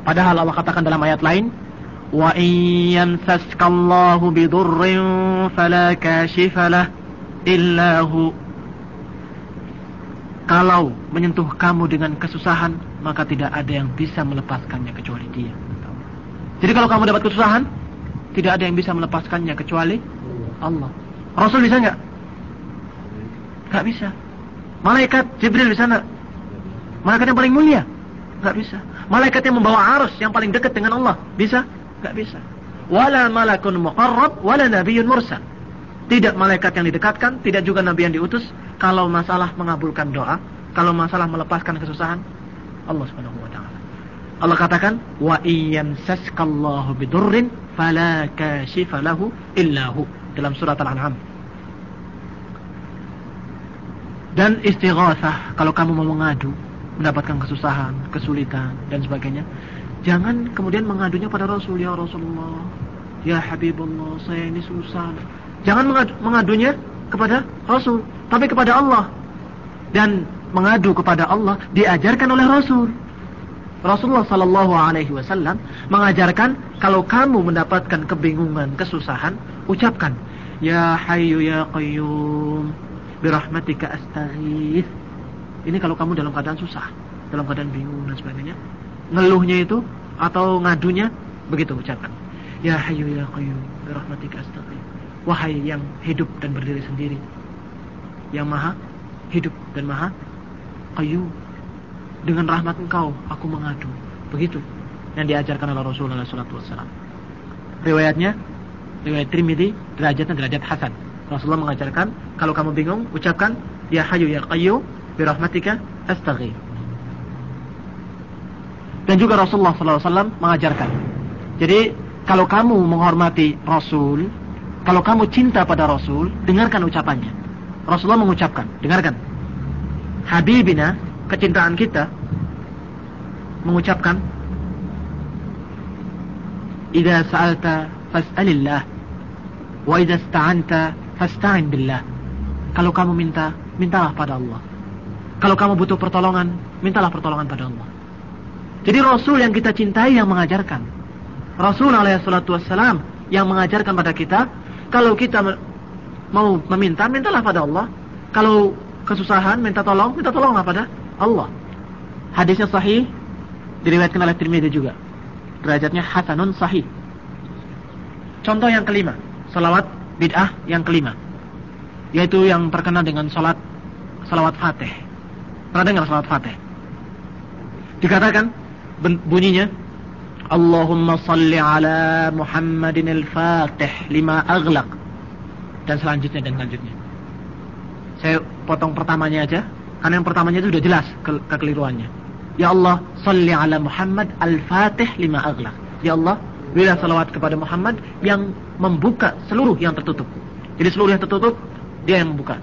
Padahal Allah katakan dalam ayat lain, wa in yamsaskallahu bidurrin fala kashifa lah illa hu. Kalau menyentuh kamu dengan kesusahan, maka tidak ada yang bisa melepaskannya kecuali Dia. Jadi kalau kamu dapat kesusahan, tidak ada yang bisa melepaskannya kecuali Allah. Rasul bisa nggak? Nggak bisa. Malaikat Jibril bisa nggak? Malaikat yang paling mulia? Nggak bisa. Malaikat yang membawa arus yang paling dekat dengan Allah bisa? Nggak bisa. Wala malakun muqarrab, wala nabiyyun mursal. Tidak malaikat yang didekatkan, tidak juga nabi yang diutus. Kalau masalah mengabulkan doa, kalau masalah melepaskan kesusahan, Allah Subhanahu wa taala. Allah katakan, wa iyamsaskallahu bidurrin fala kashifa lahu illa hu, dalam surat Al-An'am. Dan istighatsah, kalau kamu mau mengadu, mendapatkan kesusahan, kesulitan dan sebagainya, jangan kemudian mengadunya pada Rasul. Ya Rasulullah, ya Habibullah, saya ini susah. Jangan mengadunya kepada Rasul, tapi kepada Allah. Dan mengadu kepada Allah diajarkan oleh Rasul. Rasulullah sallallahu alaihi wasallam mengajarkan, kalau kamu mendapatkan kebingungan, kesusahan, ucapkan, ya Hayyu ya Qayyum birahmatika astaghits. Ini kalau kamu dalam keadaan susah, dalam keadaan bingung dan sebagainya. Ngeluhnya itu atau ngadunya begitu ucapkan, ya Hayyu ya Qayyum birahmatika astaghits. Wahai yang hidup dan berdiri sendiri, yang maha hidup dan maha qayyum, dengan rahmat Engkau aku mengadu. Begitu yang diajarkan oleh Rasulullah SAW. Riwayatnya riwayat Tirmidzi, derajatnya derajat hasan. Rasulullah mengajarkan, kalau kamu bingung ucapkan, ya Hayyu ya Qayyum birahmatika astaghits. Dan juga Rasulullah SAW mengajarkan, jadi kalau kamu menghormati Rasul, kalau kamu cinta pada Rasul, dengarkan ucapannya. Rasulullah mengucapkan, dengarkan. Habibina, kecintaan kita, mengucapkan, idza sa'alta fas'alillah, wa idza ista'anta fasta'in billah. Kalau kamu minta, mintalah pada Allah. Kalau kamu butuh pertolongan, mintalah pertolongan pada Allah. Jadi Rasul yang kita cintai yang mengajarkan. Rasul alaihi salatu wassalam yang mengajarkan pada kita, kalau kita mau meminta, mintalah pada Allah. Kalau kesusahan, minta tolonglah pada Allah. Hadisnya sahih, diriwayatkan oleh Tirmidzi juga. Derajatnya hasanun sahih. Contoh yang kelima, salawat bid'ah yang kelima, yaitu yang terkenal dengan salawat Fatih. Pernah dengar salawat Fatih? Dikatakan bunyinya, Allahumma salli ala Muhammadin al-Fatih lima aghlaq, dan selanjutnya. Saya potong pertamanya aja, karena yang pertamanya itu sudah jelas kekeliruannya. Ya Allah, salli ala Muhammad al-Fatih lima aghlaq. Ya Allah, berilah salawat kepada Muhammad yang membuka seluruh yang tertutup. Jadi seluruh yang tertutup, dia yang membuka.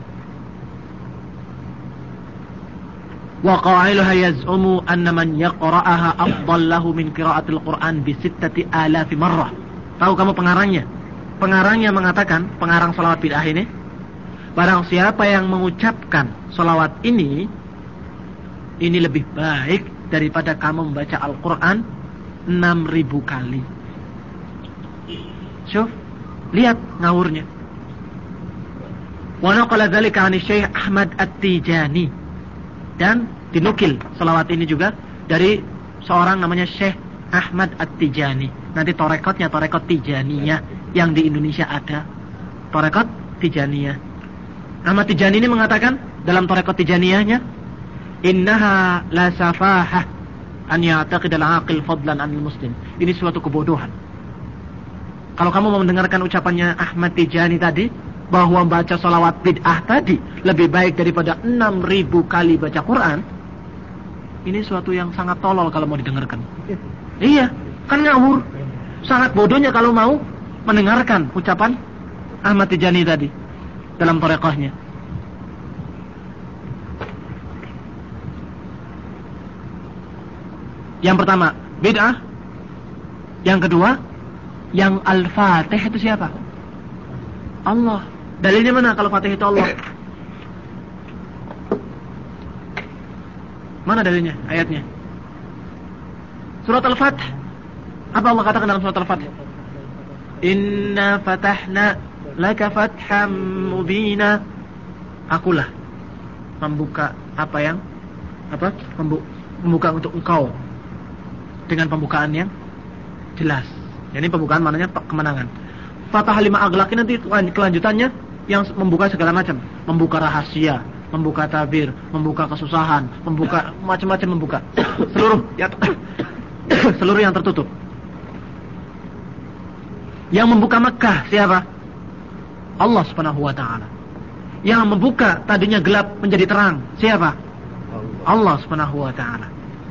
Wa qailuha yaz'umu anna man yaqra'aha afdal lahu min qira'atil Qur'an bi 6,000 marrah. Tahu kamu pengarangnya? Pengarangnya mengatakan, pengarang salawat bid'ah ini, barang siapa yang mengucapkan salawat ini lebih baik daripada kamu membaca Al-Qur'an 6.000 kali. Syuf, lihat ngawurnya. Wa naqala dzalika 'an Syekh Ahmad At-Tijani. Dan dinukil salawat ini juga dari seorang namanya Syekh Ahmad At-Tijani. Nanti torekotnya torekot Tijaniyah yang di Indonesia ada. Torekot Tijaniyah. Ahmad Tijani ini mengatakan dalam torekot Tijaniyahnya, innaha la safahah an ya'taqid al-aqil fadlan anil muslim. Ini suatu kebodohan. Kalau kamu mau mendengarkan ucapannya Ahmad Tijani tadi, bahwa membaca salawat bid'ah tadi lebih baik daripada 6.000 kali baca Quran, ini suatu yang sangat tolol kalau mau didengarkan. Iya, kan ngawur. Sangat bodohnya kalau mau mendengarkan ucapan Ahmad Tijani tadi dalam thariqahnya. Yang pertama, bid'ah. Yang kedua, yang Al-Fatih itu siapa? Allah. Dalilnya mana kalau Fatih itu Allah? Mana dalilnya? Ayatnya? Surat Al-Fath. Apa Allah katakan dalam surat Al-Fath? Inna fatahna laka fatham mubina. Akulah membuka membuka untuk engkau dengan pembukaan yang jelas. Jadi pembukaan maknanya kemenangan. Fatah lima aghlaq nanti kelanjutannya yang membuka segala macam, membuka rahasia, membuka tabir, membuka kesusahan, membuka macam-macam, membuka seluruh yang tertutup. Yang membuka Mekah siapa? Allah Subhanahu wa taala. Yang membuka tadinya gelap menjadi terang siapa? Allah Subhanahu wa taala.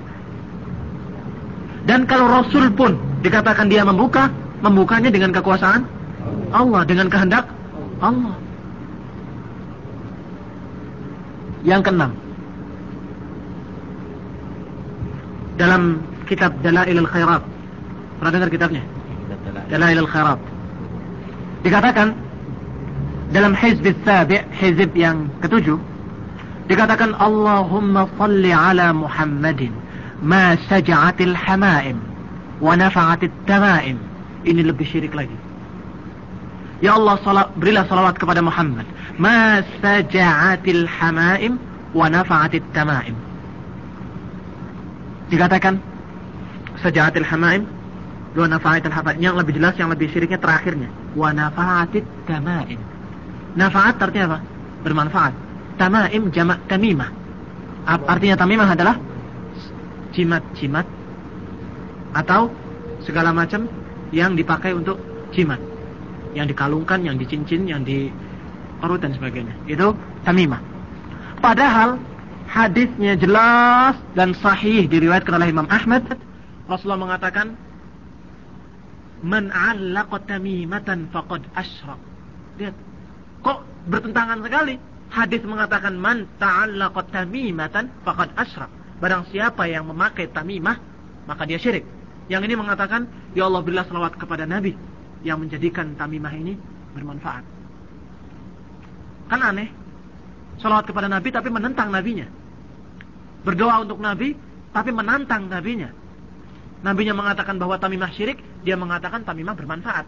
Dan kalau Rasul pun dikatakan dia membukanya dengan kekuasaan Allah, dengan kehendak Allah. Yang keenam, dalam kitab Dalailul Khairat, pernah dengar kitabnya? Dalailul Khairat. Dikatakan dalam hizb as-sabi', hizb yang ketujuh, dikatakan Allahumma salli ala Muhammadin ma saja'atil hamaim wa nafa'atit tamaim. Ini lebih syirik lagi. Ya Allah, berilah salawat kepada Muhammad. Ma saja'atil hamaim wa nafa'atit tamaim. Dikatakan saja'atil hamaim wa nafa'atil hamaim. Yang lebih jelas, yang lebih syiriknya terakhirnya. Wa nafa'atit tamaim. Nafa'at artinya apa? Bermanfaat. Tamaim jamak tamimah. Artinya tamimah adalah jimat-jimat atau segala macam yang dipakai untuk jimat, yang dikalungkan, yang dicincin, yang diperut dan sebagainya. Itu tamimah. Padahal hadisnya jelas dan sahih diriwayatkan oleh Imam Ahmad. Rasulullah mengatakan, "Man 'allaqa tamimatan faqad asyrak." Lihat, kok bertentangan sekali. Hadis mengatakan man ta'allaqa tamimatan faqad asyrak. Barang siapa yang memakai tamimah, maka dia syirik. Yang ini mengatakan, ya Allah berilah salawat kepada Nabi yang menjadikan tamimah ini bermanfaat. Kan aneh, salawat kepada Nabi tapi menentang Nabinya. Berdoa untuk Nabi tapi menantang Nabinya. Nabinya mengatakan bahwa tamimah syirik, dia mengatakan tamimah bermanfaat.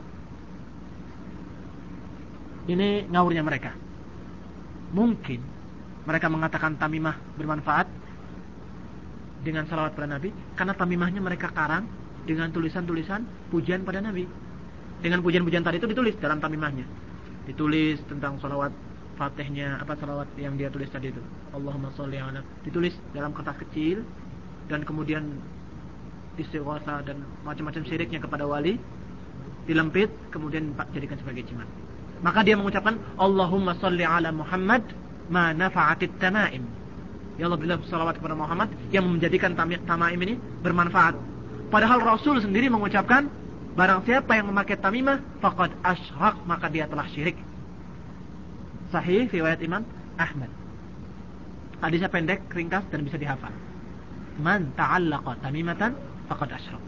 Ini ngawurnya mereka. Mungkin mereka mengatakan tamimah bermanfaat dengan salawat pada Nabi karena tamimahnya mereka karang dengan tulisan-tulisan pujian pada Nabi. Dengan pujian-pujian tadi itu ditulis dalam tamimahnya. Ditulis tentang salawat Fatihnya, salawat yang dia tulis tadi itu. Allahumma sholli ala, ditulis dalam kertas kecil, dan kemudian istighatsah dan macam-macam syiriknya kepada wali dilempit, kemudian jadikan sebagai jimat. Maka dia mengucapkan Allahumma sholli ala Muhammad ma nafa'atit tamaim. Ya Allah berilah salawat kepada Muhammad yang menjadikan tamaim ini bermanfaat. Padahal Rasul sendiri mengucapkan barang siapa yang memakai tamimah faqad asyrak, maka dia telah syirik. Sahih riwayat Imam Ahmad. Hadisnya pendek, ringkas dan bisa dihafal. Man ta'allaqa tamimatan faqad asyrak.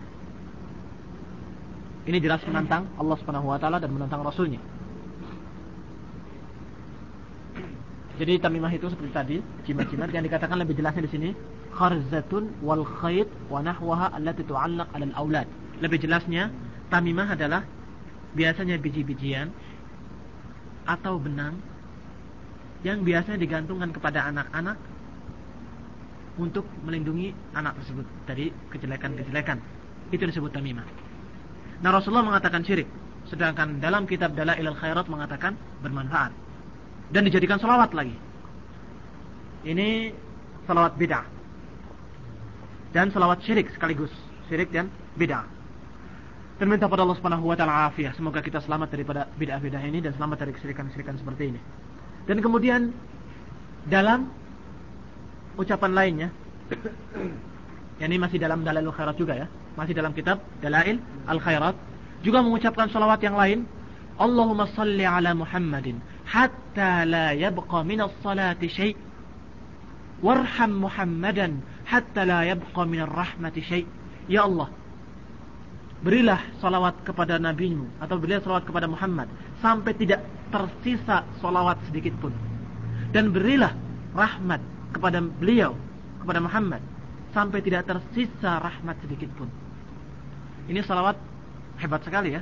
Ini jelas menantang Allah Subhanahu wa taala dan menantang Rasulnya. Jadi tamimah itu seperti tadi, jimat-jimat yang dikatakan lebih jelasnya di sini, kharzatun wal khayt wa nahwaha allati tu'allaq 'ala al-aulad. Lebih jelasnya, tamimah adalah biasanya biji-bijian atau benang yang biasanya digantungkan kepada anak-anak untuk melindungi anak tersebut dari kejelekan-kejelekan. Itu disebut tamimah. Nah, Rasulullah mengatakan syirik, sedangkan dalam kitab Dalailul Khairat mengatakan bermanfaat. Dan dijadikan salawat lagi. Ini salawat bid'ah. Dan salawat syirik sekaligus. Syirik dan bid'ah. Dan minta pada Allah Subhanahu wa taala afiyah. Semoga kita selamat daripada bid'ah-bid'ah ini dan selamat dari kesyirikan-kesyirikan seperti ini. Dan kemudian dalam ucapan lainnya, ini masih dalam Dalailul Khairat juga ya. Masih dalam kitab Dalail Al-Khairat juga mengucapkan salawat yang lain. Allahumma salli ala Muhammadin hatta la yabqa minas salati syai' warham Muhammadan hatta la yabqa minar rahmati syai'. Ya Allah, berilah salawat kepada nabimu atau berilah salawat kepada Muhammad sampai tidak tersisa salawat sedikit pun, dan berilah rahmat kepada beliau, kepada Muhammad, sampai tidak tersisa rahmat sedikit pun. Ini salawat hebat sekali ya.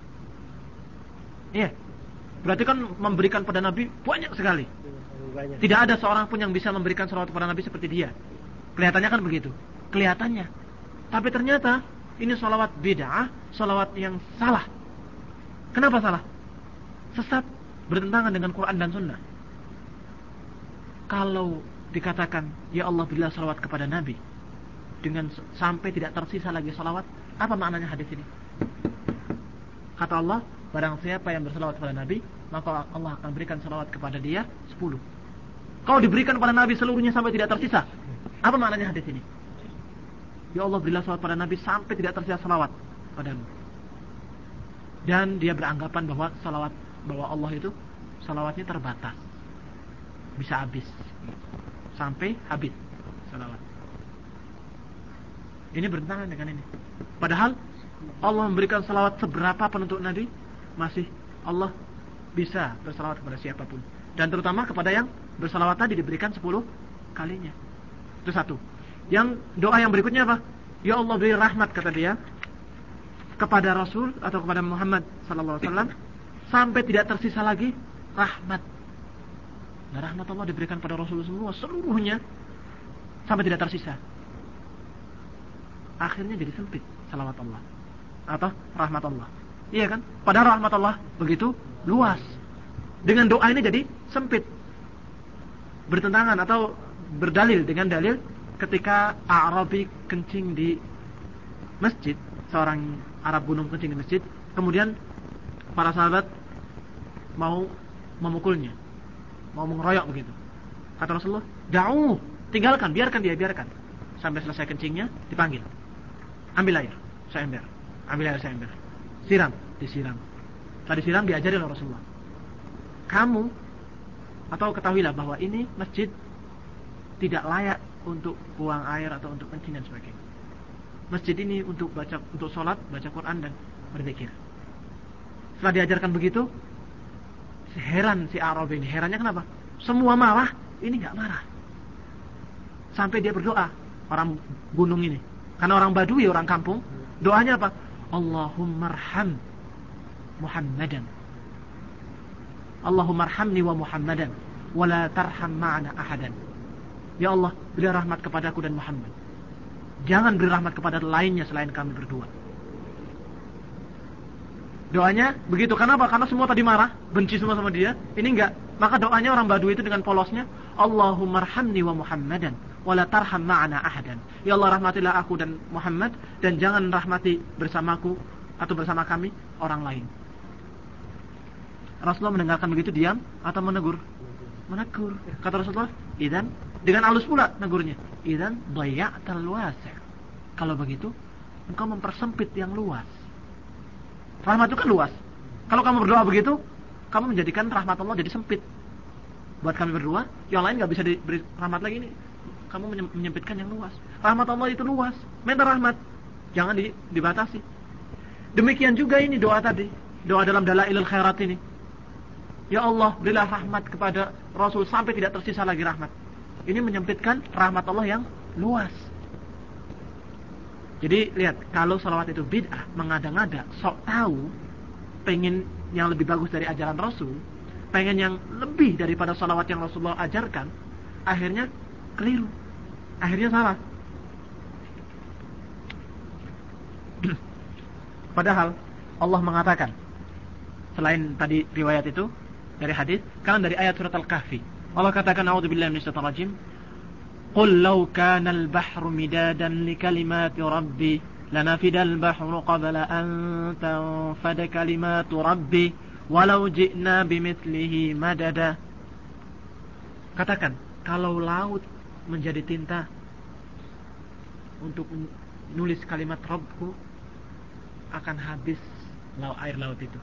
Iya. Berarti kan memberikan pada Nabi banyak sekali. Tidak ada seorang pun yang bisa memberikan salawat kepada Nabi seperti dia. Kelihatannya kan begitu. Kelihatannya. Tapi ternyata ini salawat bid'ah, salawat yang salah. Kenapa salah? Sesat, bertentangan dengan Quran dan Sunnah. Kalau dikatakan, ya Allah berilah salawat kepada Nabi, dengan sampai tidak tersisa lagi salawat, apa maknanya hadis ini? Kata Allah, barang siapa yang bersalawat kepada Nabi, maka Allah akan berikan salawat kepada dia 10. Kalau diberikan kepada Nabi seluruhnya sampai tidak tersisa, apa maknanya hadis ini? Ya Allah berilah salawat pada Nabi sampai tidak tersisa salawat padamu. Dan dia beranggapan bahwa salawat, bahwa Allah itu salawatnya terbatas, bisa habis, sampai habis salawat. Ini bertentangan dengan ini. Padahal Allah memberikan salawat seberapa pun untuk Nabi, masih Allah bisa bersalawat kepada siapapun. Dan terutama kepada yang bersalawat tadi diberikan 10 kalinya. Itu satu. Yang doa yang berikutnya apa? Ya Allah beri rahmat, kata dia, kepada Rasul atau kepada Muhammad sallallahu alaihi wasallam sampai tidak tersisa lagi rahmat. Nah, rahmat Allah diberikan pada Rasul semua seluruhnya sampai tidak tersisa. Akhirnya jadi sempit salawat Allah atau rahmat Allah. Iya kan? Padahal rahmat Allah begitu luas. Dengan doa ini jadi sempit. Bertentangan atau berdalil dengan dalil ketika Arabi kencing di masjid, seorang Arab gunung kencing di masjid, kemudian para sahabat mau memukulnya, mau mengeroyok begitu. Kata Rasulullah, "Da'u, tinggalkan, biarkan dia, biarkan." Sampai selesai kencingnya dipanggil. Ambil air, seember. Ambil air seember. Siram, disiram. Setelah disiram diajari oleh Rasulullah. Kamu atau ketahuilah bahwa ini masjid tidak layak untuk buang air atau untuk kencing dan sebagainya. Masjid ini untuk baca, untuk sholat, baca Quran dan berzikir. Setelah diajarkan begitu, heran si Arab ini. Herannya kenapa? Semua marah, ini nggak marah. Sampai dia berdoa, orang gunung ini. Karena orang Badui, orang kampung, doanya apa? Allahummarham Muhammadan. Allahummarhamni wa Muhammadan wa la tarham ma'ana ahadan. Ya Allah, beri rahmat kepadaku dan Muhammad. Jangan beri rahmat kepada lainnya selain kami berdua. Doanya begitu. Kenapa? Karena semua tadi marah, benci semua sama dia. Ini enggak. Maka doanya orang Badui itu dengan polosnya, Allahummarhamni wa Muhammadan wa la tarham ma'ana ahadan. Ya Allah, rahmatilah aku dan Muhammad dan jangan rahmati bersamaku atau bersama kami orang lain. Rasulullah mendengarkan begitu diam atau menegur? Menegur. Kata Rasulullah, "Idzan," dengan halus pula negurnya, "Idzan dhayya'tal wasi'." Kalau begitu, engkau mempersempit yang luas. Rahmat itu kan luas. Kalau kamu berdoa begitu, kamu menjadikan rahmat Allah jadi sempit. Buat kami berdua, yang lain enggak bisa diberi rahmat lagi ini. Kamu menyempitkan yang luas. Rahmat Allah itu luas. Minta rahmat, jangan dibatasi. Demikian juga ini doa tadi, doa dalam Dalailul Khairat ini. Ya Allah, berilah rahmat kepada Rasul sampai tidak tersisa lagi rahmat. Ini menyempitkan rahmat Allah yang luas. Jadi lihat, kalau salawat itu bid'ah, mengada-ngada, sok tahu, pengen yang lebih bagus dari ajaran Rasul, pengen yang lebih daripada salawat yang Rasulullah ajarkan, akhirnya keliru, akhirnya salah. Padahal Allah mengatakan, selain tadi riwayat itu dari hadis, kan dari ayat surat Al-Kahfi, Allah katakan, "A'udzubillahi minasyaitonir rajim. Qul law kana al-bahru midadan li kalimati rabbi lanafida al-bahru qabla an tanfada kalimatu rabbi walau ji'na bimithlihi madada." Katakan, kalau laut menjadi tinta untuk menulis kalimat Rabbku, akan habis air laut itu.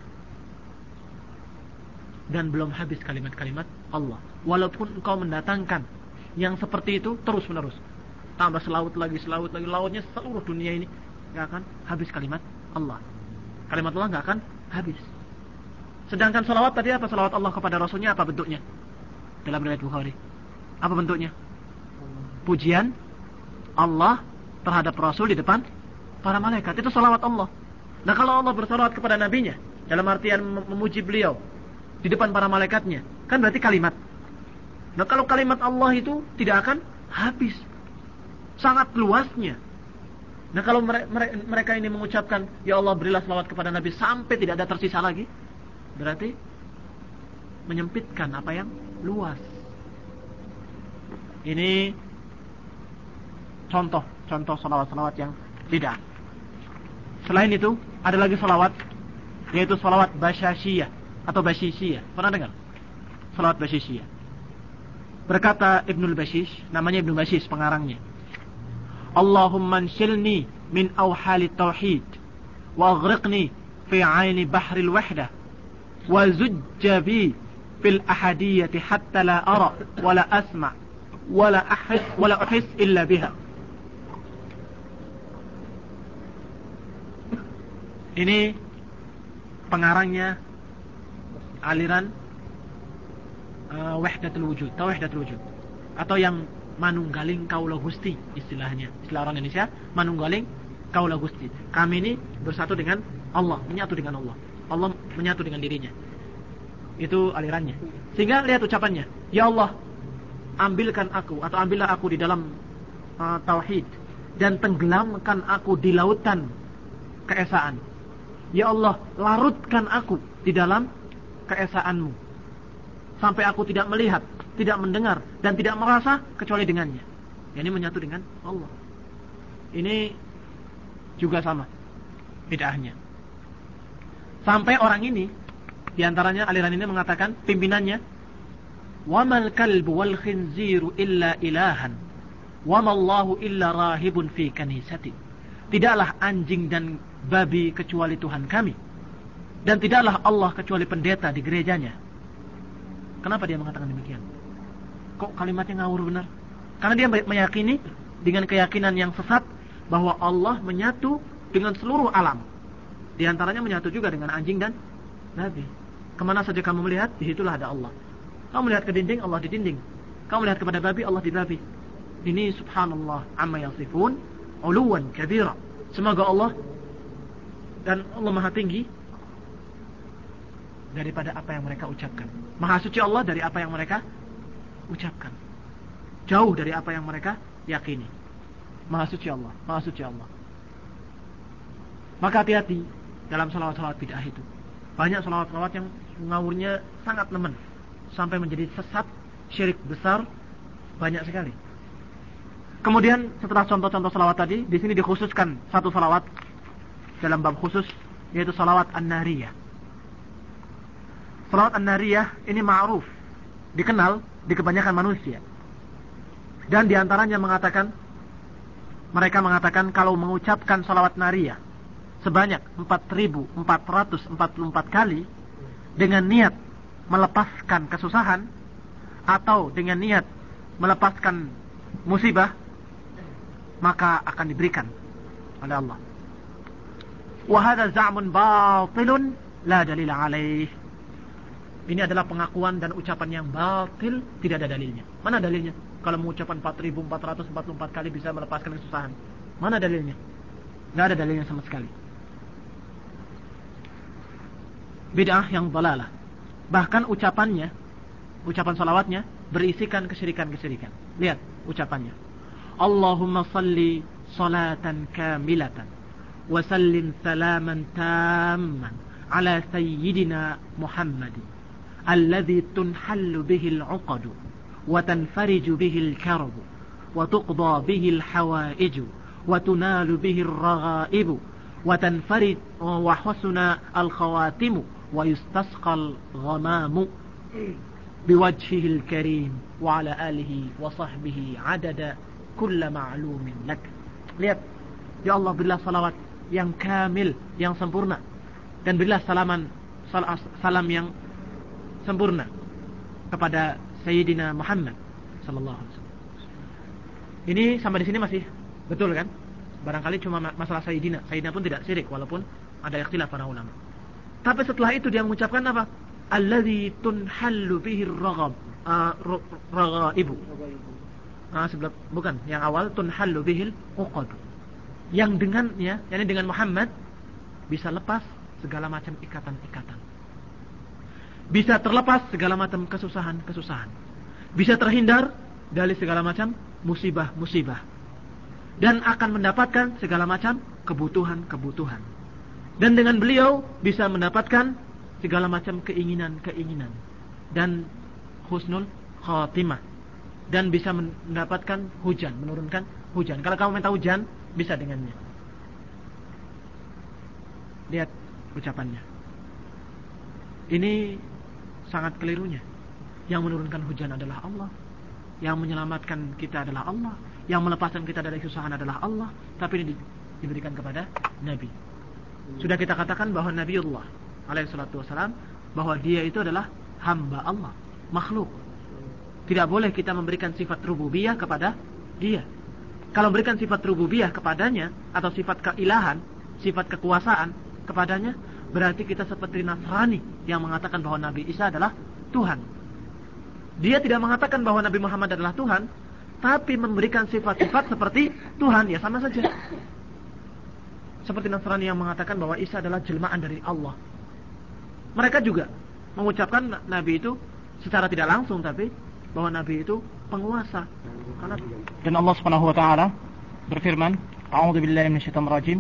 Dan belum habis kalimat-kalimat Allah. Walaupun engkau mendatangkan yang seperti itu terus menerus, tambah selaut lagi, lautnya seluruh dunia ini, gak akan habis kalimat Allah. Kalimat Allah gak akan habis. Sedangkan salawat tadi apa? Salawat Allah kepada Rasulnya apa bentuknya? Dalam riwayat Bukhari, apa bentuknya? Pujian Allah terhadap Rasul di depan para malaikat. Itu salawat Allah. Nah, kalau Allah bersalawat kepada nabinya, dalam artian memuji beliau di depan para malaikatnya, kan berarti kalimat. Nah, kalau kalimat Allah itu tidak akan habis. Sangat luasnya. Nah, kalau mereka ini mengucapkan, ya Allah berilah salawat kepada Nabi sampai tidak ada tersisa lagi, berarti menyempitkan apa yang luas. Ini contoh salawat-salawat yang tidak. Selain itu, ada lagi salawat, yaitu salawat basyashiyah atau basyishiyah. Pernah dengar? Salawat basyishiyah. Berkata Ibnul Bashish, namanya Ibnu Bashish pengarangnya, Allahumma anshilni min awhali tauhid wa aghriqni fi aini bahril wahdah wa zujja bi fil ahadiyyati hatta la ara wa la asma' wa la ahis illa biha. Ini pengarangnya aliran Wahdatul Wujud, atau Wahdatul Wujud, atau yang manunggaling kaula Gusti istilahnya. Istilah orang Indonesia, manunggaling kaula Gusti. Kami ini bersatu dengan Allah, menyatu dengan Allah. Allah menyatu dengan dirinya. Itu alirannya. Sehingga lihat ucapannya, ya Allah, ambilkan aku atau ambillah aku di dalam tauhid dan tenggelamkan aku di lautan keesaan. Ya Allah, larutkan aku di dalam keesaanmu sampai aku tidak melihat, tidak mendengar dan tidak merasa kecuali dengannya. Ini menyatu dengan Allah. Ini juga sama bid'ahnya. Sampai orang ini, diantaranya aliran ini mengatakan, pimpinannya, وَمَا الْكَلْبُ وَالْخِنْزِيرُ إِلَّا إِلَهًا وَمَا اللَّهُ إِلَّا رَاهِبٌ فِي كَنِيسَةٍ. Tidaklah anjing dan babi kecuali Tuhan kami, dan tidaklah Allah kecuali pendeta di gerejanya. Kenapa dia mengatakan demikian? Kok kalimatnya ngawur benar? Karena dia meyakini dengan keyakinan yang sesat bahwa Allah menyatu dengan seluruh alam. Di antaranya menyatu juga dengan anjing dan babi. Kemana saja kamu melihat, di situlah ada Allah. Kamu melihat ke dinding, Allah di dinding. Kamu melihat kepada babi, Allah di babi. Ini subhanallah amma yasifun uluwan kabira. Semoga Allah dan Allah maha tinggi daripada apa yang mereka ucapkan. Maha suci Allah dari apa yang mereka ucapkan. Jauh dari apa yang mereka yakini. Maha suci Allah, maha suci Allah. Maka hati-hati dalam salawat-salawat bid'ah itu. Banyak salawat-salawat yang ngawurnya sangat nemen sampai menjadi sesat, syirik besar, banyak sekali. Kemudian setelah contoh-contoh salawat tadi, di sini dikhususkan satu salawat dalam bab khusus, yaitu salawat an-nariyah. Salawat an-nariyah ini ma'ruf, dikenal di kebanyakan manusia. Dan diantaranya mereka mengatakan kalau mengucapkan salawat nariyah sebanyak 4.444 kali dengan niat melepaskan kesusahan atau dengan niat melepaskan musibah, maka akan diberikan oleh Allah. Wa hadza za'mun batilun la dalil alaih. Ini adalah pengakuan dan ucapan yang batil, tidak ada dalilnya. Mana dalilnya? Kalau mengucapkan 4.444 kali bisa melepaskan kesusahan, mana dalilnya? Tidak ada dalilnya sama sekali. Bid'ah yang dalalah. Bahkan ucapan salawatnya berisikan kesyirikan-kesyirikan. Lihat ucapannya. Allahumma salli salatan kamilatan wa sallim salaman tamman ala sayyidina Muhammadin alladhi tunhallu bihi al-'uqadu wa tanfariju bihi al-karabu wa tuqda bihi al-hawaiju wa tunalu bihi al-raghaibu wa tanfarid wa husna al-khawatimu wa yustasqa al-ghamamu biwajhihi al-karim wa ala alihi wa sahbihi adada kulla ma'lumin lak. Lihat, ya Allah, berilah salawat yang kamil, yang sempurna, dan berilah salam yang sempurna kepada Sayyidina Muhammad sallallahu alaihi wasallam. Ini sampai di sini masih betul kan? Barangkali cuma masalah Sayyidina. Sayyidina pun tidak syirik walaupun ada ikhtilaf para ulama. Tapi setelah itu dia mengucapkan apa? Alladzi tunhallu bihi ar-raghaibu. Bukan, yang awal tunhallu bihil uqad. yang dengannya, yakni dengan Muhammad, bisa lepas segala macam ikatan-ikatan. Bisa terlepas segala macam kesusahan-kesusahan. Bisa terhindar dari segala macam musibah-musibah. Dan akan mendapatkan segala macam kebutuhan-kebutuhan. Dan dengan beliau bisa mendapatkan segala macam keinginan-keinginan. Dan husnul khatimah. Dan bisa mendapatkan hujan, menurunkan hujan. Kalau kamu minta hujan, bisa dengannya. Lihat ucapannya. Ini sangat kelirunya. Yang menurunkan hujan adalah Allah. Yang menyelamatkan kita adalah Allah. Yang melepaskan kita dari kesusahan adalah Allah. Tapi ini diberikan kepada Nabi. Sudah kita katakan bahwa Nabiullah alaihi salatu wassalam, bahwa dia itu adalah hamba Allah, makhluk. Tidak boleh kita memberikan sifat rububiyah kepada dia. Kalau memberikan sifat rububiyah kepadanya, atau sifat keilahan, sifat kekuasaan kepadanya, berarti kita seperti Nasrani yang mengatakan bahwa Nabi Isa adalah Tuhan. Dia tidak mengatakan bahwa Nabi Muhammad adalah Tuhan, tapi memberikan sifat-sifat seperti Tuhan. Ya sama saja. Seperti Nasrani yang mengatakan bahwa Isa adalah jelmaan dari Allah. Mereka juga mengucapkan Nabi itu secara tidak langsung, tapi bahwa Nabi itu penguasa. Dan Allah Subhanahu wa taala berfirman, A'udzu billahi minasyaitonir rajim.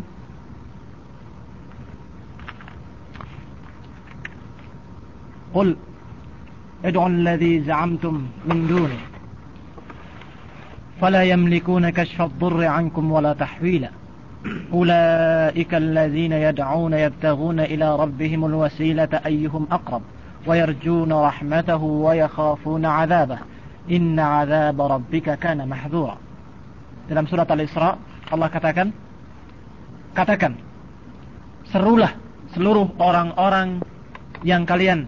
Qul ad'u alladhi za'amtum min duni fala yamlikuna kashfa ad-durri 'ankum wala tahwila. أولئك الذين يدعون يبتغون إلى ربهم الوسيلة أيهم أقرب ويرجون رحمته ويخافون عذابه إن عذاب ربك كان محذورا. Dalam surat Al-Isra Allah katakan, serulah seluruh orang-orang yang kalian.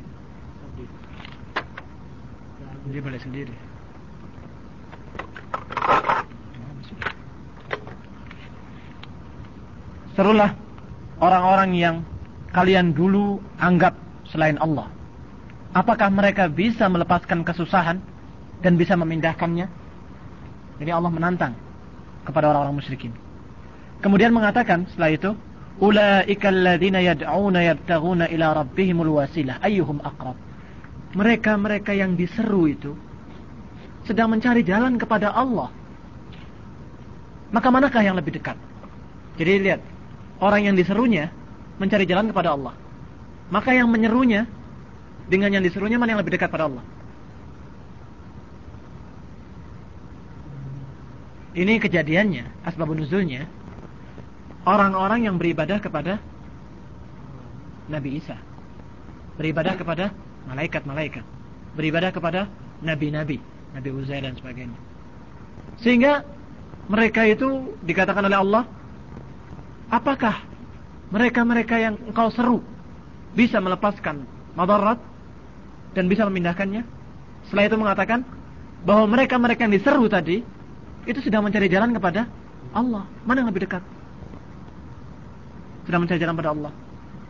Dia boleh sendiri. Serulah orang-orang yang kalian dulu anggap selain Allah. Apakah mereka bisa melepaskan kesusahan dan bisa memindahkannya? Jadi Allah menantang kepada orang-orang musyrikin. Kemudian mengatakan setelah itu, ulaikal ladzina yad'una yabtaghuna ila rabbihimul wasilah ayyuhum aqrab. Mereka-mereka yang diseru itu sedang mencari jalan kepada Allah. Maka manakah yang lebih dekat? Jadi lihat, orang yang diserunya mencari jalan kepada Allah. Maka yang menyerunya dengan yang diserunya, mana yang lebih dekat pada Allah? Ini kejadiannya, asbabun nuzulnya, orang-orang yang beribadah kepada Nabi Isa, beribadah kepada malaikat-malaikat, beribadah kepada nabi-nabi, Nabi Uzair dan sebagainya. Sehingga mereka itu dikatakan oleh Allah, apakah mereka-mereka yang engkau seru bisa melepaskan madarat dan bisa memindahkannya? Setelah itu mengatakan bahwa mereka-mereka yang diseru tadi itu sedang mencari jalan kepada Allah. Mana yang lebih dekat? Sedang mencari jalan kepada Allah.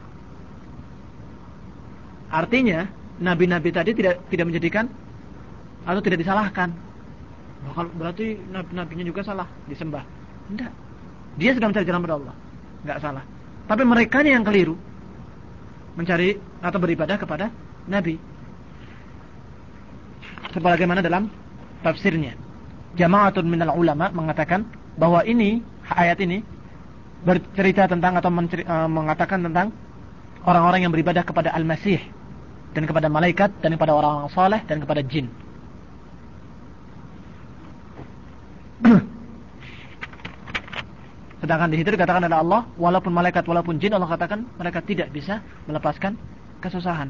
Artinya nabi-nabi tadi tidak menjadikan atau tidak disalahkan. Berarti nabi-nabinya juga salah disembah. Tidak. Dia sedang mencari jalan kepada Allah. Enggak salah. Tapi mereka yang keliru mencari atau beribadah kepada nabi. Sebagaimana dalam tafsirnya, Jama'atun minal ulama mengatakan bahwa ini ayat ini bercerita tentang atau mengatakan tentang orang-orang yang beribadah kepada Al-Masih dan kepada malaikat dan kepada orang-orang saleh dan kepada jin. Sedangkan di situ dikatakan oleh Allah, walaupun malaikat walaupun jin, Allah katakan mereka tidak bisa melepaskan kesusahan.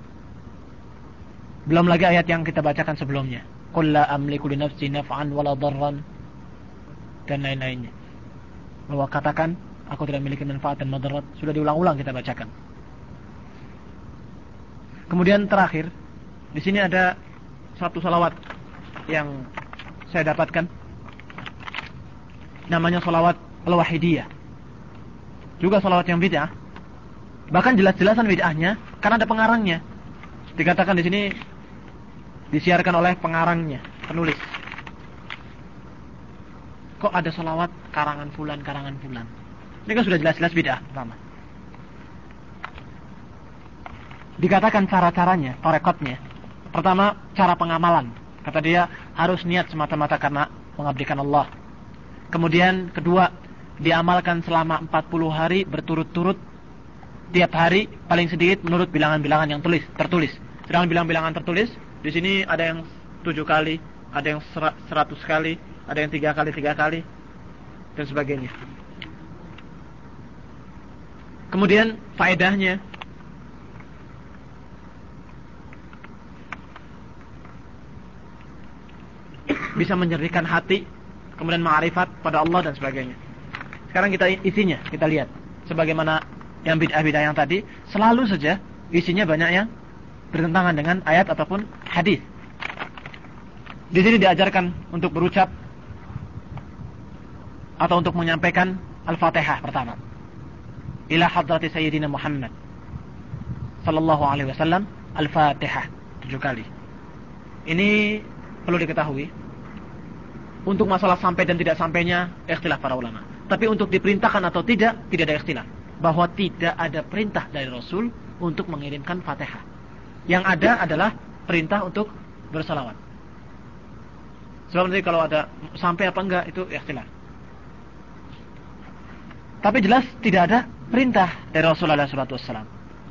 Belum lagi ayat yang kita bacakan sebelumnya, qul la amliku li nafsi naf'an wala darran, dan lain-lainnya. Bahwa katakan aku tidak memiliki manfaat dan madarat, sudah diulang-ulang kita bacakan. Kemudian terakhir, di sini ada satu salawat yang saya dapatkan, namanya salawat Al-Wahidiyah. Juga salawat yang bid'ah. Bahkan jelas-jelasan bid'ahnya karena ada pengarangnya. Dikatakan di sini disiarkan oleh pengarangnya, penulis. kok ada salawat karangan fulan. Ini kan sudah jelas-jelas bid'ah pertama. Dikatakan cara-caranya, torekotnya. Pertama, cara pengamalan. Kata dia, harus niat semata-mata karena mengabdikan Allah. Kemudian, kedua, diamalkan selama 40 hari berturut-turut. Tiap hari, paling sedikit menurut bilangan-bilangan yang tertulis. Sedangkan bilangan-bilangan tertulis, di sini ada yang 7 kali, ada yang 100 kali, ada yang 3 kali, dan sebagainya. Kemudian, faedahnya, bisa menjernihkan hati, kemudian ma'rifat pada Allah dan sebagainya. Sekarang isinya kita lihat. Sebagaimana yang bid'ah-bid'ah yang tadi, selalu saja isinya banyak yang bertentangan dengan ayat ataupun hadis. Di sini diajarkan untuk berucap atau untuk menyampaikan Al-Fatihah pertama. Ila hadrati Sayyidina Muhammad sallallahu alaihi wasallam, Al-Fatihah 7 kali. Ini perlu diketahui. Untuk masalah sampai dan tidak sampainya ikhtilaf para ulama. Tapi untuk diperintahkan atau tidak ada ikhtilaf. Bahwa tidak ada perintah dari Rasul untuk mengirimkan Fatihah. Yang ada adalah perintah untuk bersalawat. Sebab nanti kalau ada sampai apa enggak itu ikhtilaf. Tapi jelas tidak ada perintah dari Rasulullah SAW.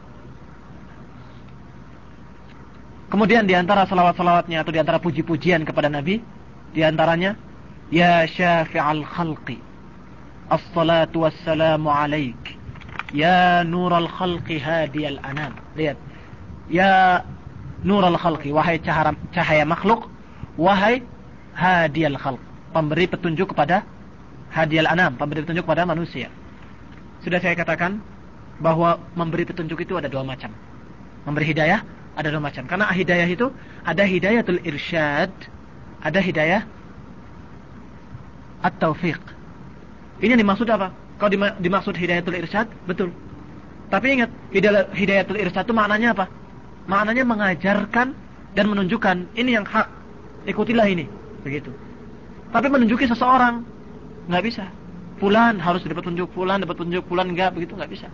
Kemudian di antara salawat-salawatnya atau di antara puji-pujian kepada Nabi, di antaranya, ya syafi'al khalqi, as-salatu wassalamu alaik, ya nural khalqi hadiyal anam. Lihat, ya nural khalqi, wahai cahaya makhluk, wahai hadiyal khalq, pemberi petunjuk kepada hadiyal anam, pemberi petunjuk kepada manusia. Sudah saya katakan bahwa memberi petunjuk itu ada 2 macam. Memberi hidayah ada 2 macam. Karena hidayah itu ada hidayatul irsyad, ada hidayah at-taufiq. Ini yang dimaksud apa? Kalau dimaksud hidayatul irsyad, betul. Tapi ingat, hidayatul irsyad itu maknanya apa? Maknanya mengajarkan dan menunjukkan ini yang hak, ikutilah ini, begitu. Tapi menunjuki seseorang nggak bisa. Fulan harus dapat petunjuk, fulan dapat petunjuk, fulan enggak, begitu nggak bisa.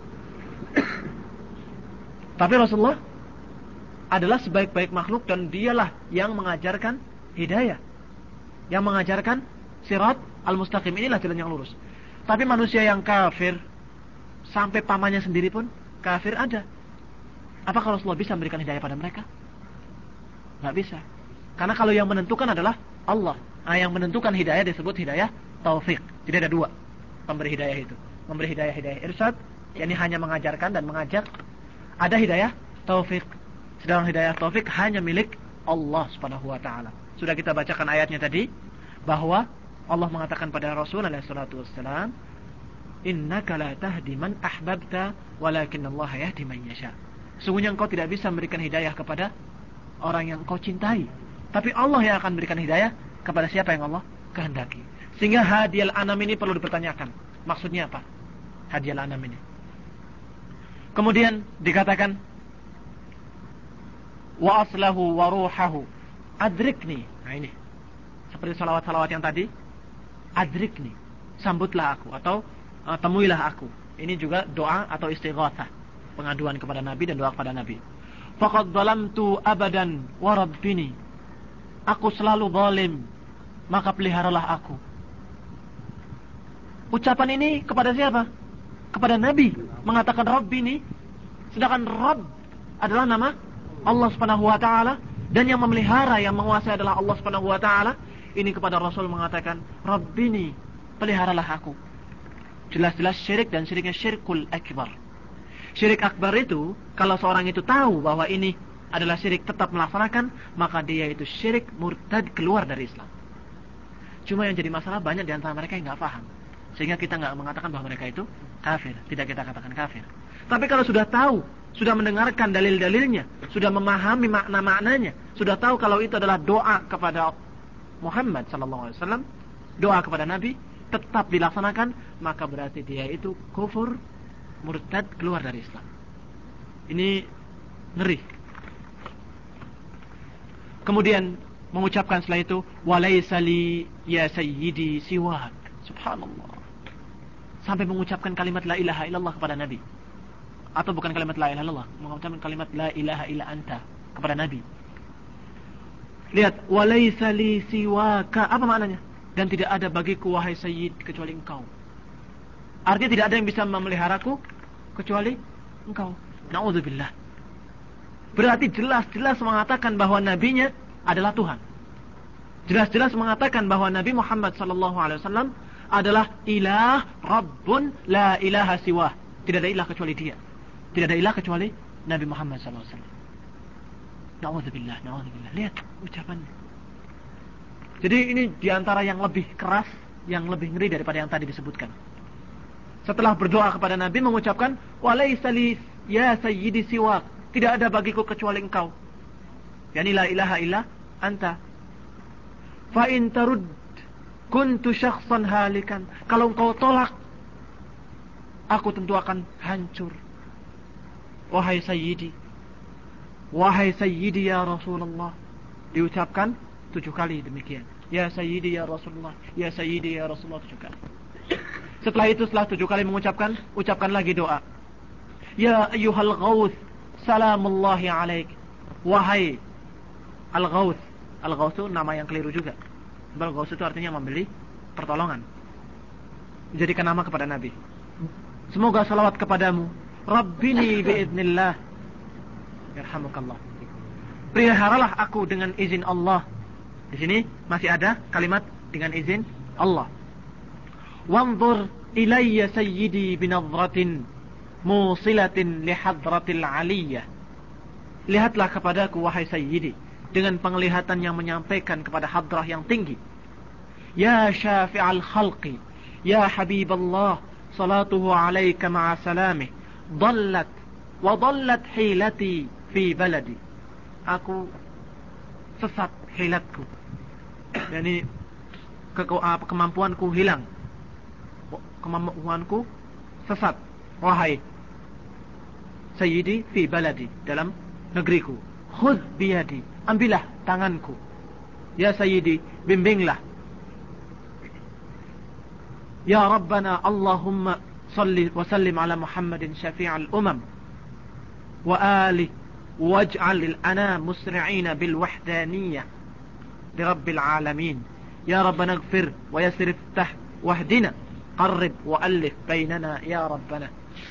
Tapi Rasulullah adalah sebaik-baik makhluk dan dialah yang mengajarkan hidayah, yang mengajarkan sirat al-mustaqim, inilah jalan yang lurus. Tapi manusia yang kafir, sampai pamannya sendiri pun kafir ada. Apakah Rasulullah bisa memberikan hidayah pada mereka? Nggak bisa. Karena kalau yang menentukan adalah Allah. Yang menentukan hidayah disebut hidayah taufik. Jadi ada 2 pemberi hidayah itu. Memberi hidayah irsyad, yakni hanya mengajarkan dan mengajak. Ada hidayah taufik. Sedangkan hidayah taufik hanya milik Allah Subhanahu wa taala. Sudah kita bacakan ayatnya tadi, bahwa Allah mengatakan pada Rasulullah sallallahu alaihi wasallam, innaka la tahdi man ahbabta walakinallaha yahdi man yasha. Sungguhnya engkau tidak bisa memberikan hidayah kepada orang yang engkau cintai, tapi Allah yang akan memberikan hidayah kepada siapa yang Allah kehendaki. Sehingga hadiyal anam ini perlu dipertanyakan. Maksudnya apa? Hadiyal anam ini. Kemudian dikatakan, wa aslahu wa ruhahu adrikni. Nah ini seperti salawat-salawat yang tadi, adrikni, sambutlah aku atau temuilah aku. Ini juga doa atau istighatsah, pengaduan kepada Nabi dan doa kepada Nabi. Faqad zalamtu abadan wa rabbini, aku selalu zalim, maka peliharalah aku. Ucapan ini kepada siapa? Kepada Nabi, mengatakan Rabbini. Sedangkan Rabb adalah nama Allah Subhanahu wa taala, dan yang memelihara, yang menguasai adalah Allah Subhanahu wa taala. Ini kepada Rasul mengatakan Rabbini, peliharalah aku. Jelas-jelas syirik, dan syiriknya syirkul akbar. Syirik akbar itu, kalau seorang itu tahu bahwa ini adalah syirik, tetap melaksanakan, maka dia itu syirik, murtad, keluar dari Islam. Cuma yang jadi masalah, banyak di antara mereka yang nggak paham, sehingga kita nggak mengatakan bahwa mereka itu kafir. Tidak kita katakan kafir. Tapi kalau sudah tahu, sudah mendengarkan dalil-dalilnya, sudah memahami makna-maknanya, sudah tahu kalau itu adalah doa kepada Muhammad sallallahu alaihi wasallam, doa kepada Nabi, tetap dilaksanakan, maka berarti dia itu kufur, murtad, keluar dari Islam. Ini ngeri. Kemudian mengucapkan setelah itu, walaysa li ya sayyidi siwak, Subhanallah. Sampai mengucapkan kalimat la ilaha illallah kepada Nabi. Atau bukan kalimat la ilaha illallah, mengucapkan kalimat la ilaha illa anta kepada Nabi. Lihat, walaysa li siwaka, apa maknanya? Dan tidak ada bagiku wahai sayyid kecuali engkau. Artinya tidak ada yang bisa memeliharaku kecuali engkau. Na'udzubillah. Berarti jelas-jelas mengatakan bahwa nabinya adalah Tuhan. Jelas-jelas mengatakan bahwa Nabi Muhammad SAW adalah ilah Rabbun la ilaha siwah. Tidak ada ilah kecuali dia. Tidak ada ilah kecuali Nabi Muhammad SAW. Na'udzubillah, na'udzubillah. Lihat ucapannya. Jadi ini diantara yang lebih keras, yang lebih ngeri daripada yang tadi disebutkan. Setelah berdoa kepada Nabi mengucapkan walaysa li ya sayyidi siwak. Tidak ada bagiku kecuali engkau. Yani la ilaha illa anta. Fa in tarud kuntu syakhsan halikan. Kalau engkau tolak, aku tentu akan hancur. Wahai sayyidi, wahai sayyidi ya Rasulullah. Diucapkan 7 kali demikian. Ya sayyidi ya Rasulullah, ya sayyidi ya Rasulullah 7 kali. Setelah itu, setelah 7 kali mengucapkan, ucapkan lagi doa. Ya ayyuhal ghawth, salamullahi alaik. Wahai al-ghawth. Al-ghawth itu nama yang keliru juga. Al-ghawth itu artinya memberi pertolongan. Jadikan nama kepada Nabi. Semoga salawat kepadamu. Rabbini biiznillah. Yarhamukallah. Peliharalah aku dengan izin Allah. Di sini masih ada kalimat dengan izin Allah. Wanzur ilayya sayyidi binadhratin musilatin lihadratil aliyah. Lihatlah kepadaku wahai sayyidi dengan penglihatan yang menyampaikan kepada hadrah yang tinggi. Ya syafi'al khalqi, ya habiballah, salatuhu alaika ma'a salamih. Dallat wa dallat hilati fi baladi. Aku sesat hilatku. Yani kemampuanku hilang. Kemampuanku sesat. Wahai sayyidi fi baladi, dalam negeriku. Khudh biyadi, ambillah tanganku. Ya sayyidi, bimbinglah. Ya Rabbana Allahumma salli wa sallim ala Muhammadin syafi'al umam wa alih waj'al al-ana musri'ina bil wahdaniyah li rabbil alamin. Ya Rabbana ighfir wa yassir iftah wahdina qarrib wa alif bainana ya Rabbana.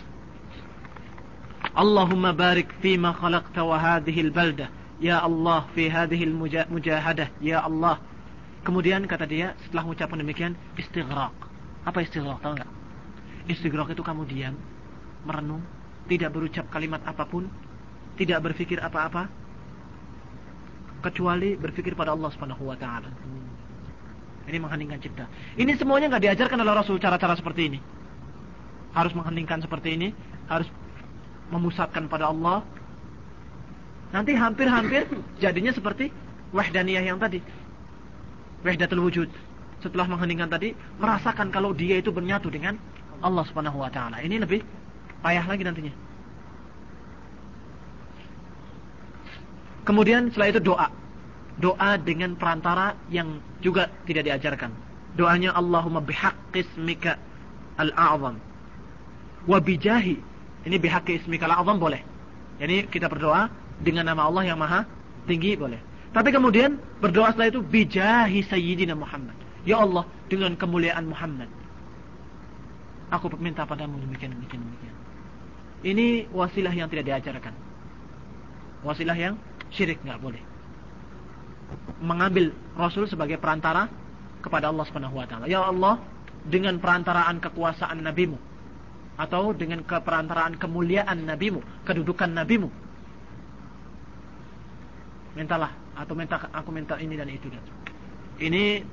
Allahumma barik fima khalaqta wa hadhihi al-baldah. Ya Allah, fi hadhihi al-mujahadah. Ya Allah. Kemudian kata dia setelah mengucapkan demikian, istighraq. Apa istighraq? Tahu enggak? Istighraq itu kamu diam, merenung, tidak berucap kalimat apapun, tidak berfikir apa-apa, kecuali berfikir pada Allah Subhanahu wa taala. Ini mengheningkan cipta. Ini semuanya enggak diajarkan oleh Rasul cara-cara seperti ini. Harus mengheningkan seperti ini, harus memusatkan pada Allah. Nanti hampir-hampir jadinya seperti wahdaniyah yang tadi. Wahdatul wujud. Setelah mengheningkan tadi, merasakan kalau dia itu bernyatu dengan Allah Subhanahu wa taala. Ini lebih payah lagi nantinya. Kemudian setelah itu doa. Doa dengan perantara yang juga tidak diajarkan. Doanya Allahumma bihaqqi ismika al-a'zam wa bijahi. Ini bihaqqi ismika al-a'zam boleh. Jadi kita berdoa dengan nama Allah yang maha tinggi boleh. Tapi kemudian berdoa setelah itu bijahi sayyidina Muhammad. Ya Allah, dengan kemuliaan Muhammad, aku meminta padamu demikian. Ini wasilah yang tidak diajarkan. Wasilah yang syirik, enggak boleh. Mengambil Rasul sebagai perantara kepada Allah Subhanahu wa taala. Ya Allah, dengan perantaraan kekuasaan nabimu, atau dengan perantaraan kemuliaan nabimu, kedudukan nabimu, mintalah, atau aku minta ini dan itu. Ini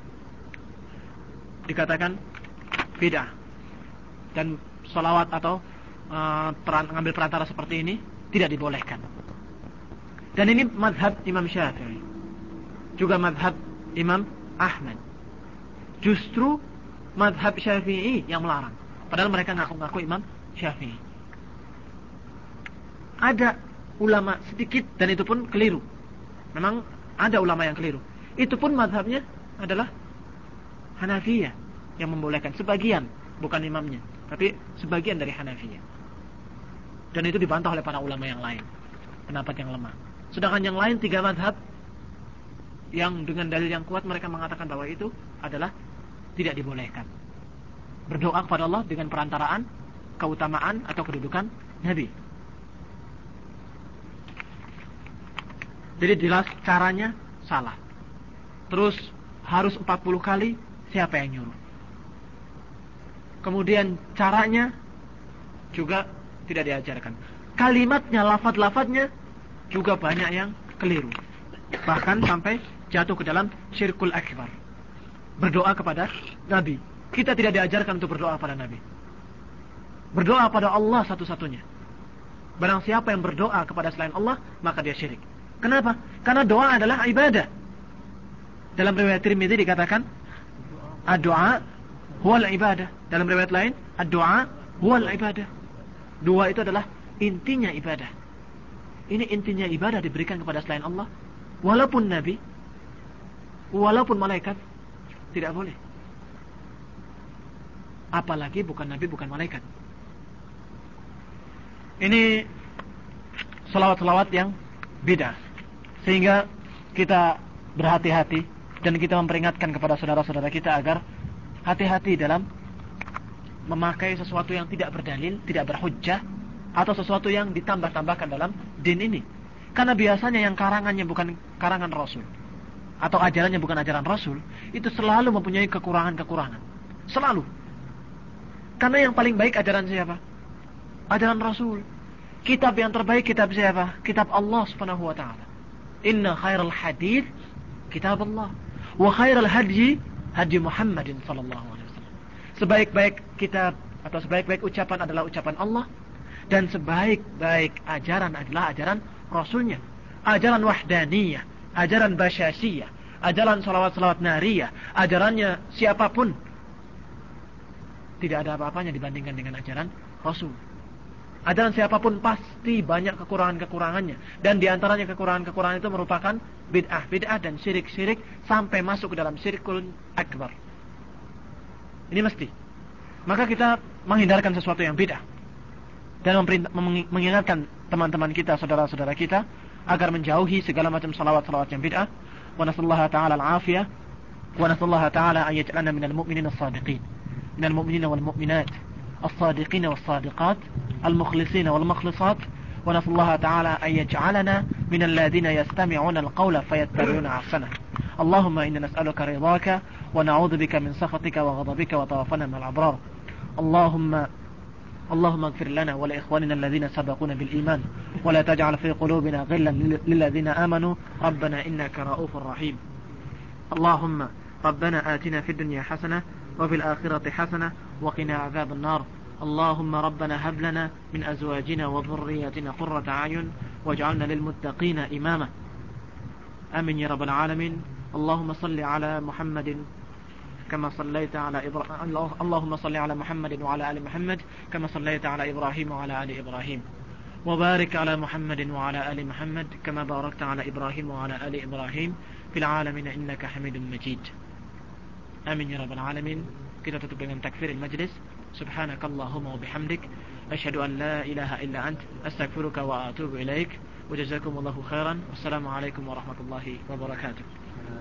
dikatakan bid'ah. Dan salawat atau mengambil perantara seperti ini tidak dibolehkan. Dan ini mazhab Imam Syafi'i, juga mazhab Imam Ahmad. Justru mazhab Syafi'i yang melarang, padahal mereka ngaku-ngaku Imam Syafi'i. Ada ulama sedikit, dan itu pun keliru. Memang ada ulama yang keliru. Itu pun mazhabnya adalah Hanafiyah. yang membolehkan, sebagian, bukan imamnya, tapi sebagian dari Hanafiyah. Dan itu dibantah oleh para ulama yang lain, pendapat yang lemah. Sedangkan yang lain 3 mazhab yang dengan dalil yang kuat mereka mengatakan bahwa itu adalah tidak dibolehkan. Berdoa kepada Allah dengan perantaraan keutamaan atau kedudukan Nabi. Jadi jelas caranya salah. Terus harus 40 kali, siapa yang nyuruh? Kemudian caranya juga tidak diajarkan. Kalimatnya, lafaz-lafaznya juga banyak yang keliru. Bahkan sampai jatuh ke dalam syirkul akbar. Berdoa kepada Nabi. Kita tidak diajarkan untuk berdoa pada Nabi. Berdoa pada Allah satu-satunya. Barang siapa yang berdoa kepada selain Allah, maka dia syirik. Kenapa? Karena doa adalah ibadah. Dalam riwayat Tirmidzi dikatakan ad-du'a huwal ibadah. Dalam riwayat lain ad-du'a huwal ibadah. Doa itu adalah intinya ibadah. Ini intinya ibadah diberikan kepada selain Allah. Walaupun Nabi, walaupun malaikat, tidak boleh. Apalagi bukan Nabi, bukan malaikat. Ini selawat-selawat yang beda. Sehingga kita berhati-hati dan kita memperingatkan kepada saudara-saudara kita agar hati-hati dalam memakai sesuatu yang tidak berdalil, tidak berhujjah, atau sesuatu yang ditambah-tambahkan dalam din ini. Karena biasanya yang karangannya bukan karangan Rasul, atau ajarannya bukan ajaran Rasul, itu selalu mempunyai kekurangan-kekurangan. Selalu. Karena yang paling baik ajaran siapa? Ajaran Rasul. Kitab yang terbaik kitab siapa? Kitab Allah Subhanahu wa taala. Inna khairal hadits kitab Allah wa khairal hadyi hadyi Muhammadin sallallahu alaihi wasallam. Sebaik-baik kitab atau sebaik-baik ucapan adalah ucapan Allah, dan sebaik-baik ajaran adalah ajaran Rasulnya. Ajaran wahdaniyah, ajaran basyasiyah, ajaran salawat-salawat nariyah, ajarannya siapapun tidak ada apa-apanya dibandingkan dengan ajaran Rasul. Ajaran siapapun pasti banyak kekurangan-kekurangannya, dan diantaranya kekurangan-kekurangan itu merupakan bid'ah dan syirik-syirik sampai masuk ke dalam syirkul akbar. Ini mesti. Maka kita menghindarkan sesuatu yang bid'ah dan mengingatkan teman-teman kita, saudara-saudara kita agar menjauhi segala macam salawat-salawat yang bid'ah. Wa nasallaha ta'ala al-afiyah wa nasallaha ta'ala an yaj'alna minal mu'minin as-sadiqin, minal mu'minina wal mu'minat الصادقين والصادقات المخلصين والمخلصات ونسأل الله تعالى أن يجعلنا من الذين يستمعون القول فيتبعون أحسنه. اللهم إنا نسألك رضاك ونعوذ بك من سخطك وغضبك وتوفنا مع الأبرار. اللهم اغفر لنا ولإخواننا الذين سبقونا بالإيمان ولا تجعل في قلوبنا غلا للذين آمنوا ربنا إنك رؤوف رحيم. اللهم ربنا آتنا في الدنيا حسنة وفي الآخرة حسنة وقنا عذاب النار. اللهم ربنا هب لنا من أزواجنا وذرياتنا قرة أعين واجعلنا للمتقين إماما. آمين يا رب العالمين. اللهم صل على محمد كما صليت على اللهم صل على محمد وعلى آل محمد كما صليت على إبراهيم وعلى آل إبراهيم وبارك على محمد وعلى آل محمد كما باركت على إبراهيم وعلى آل إبراهيم في العالمين إنك حميد مجيد. آمين يا رب العالمين. Kita tutup dengan takfir al-majlis. Subhanakallahumma wa bihamdik asyhadu an la ilaha illa ant astaghfiruka wa atubu ilaik wa jazakumullahu khairan. Wassalamu alaikum warahmatullahi wabarakatuh.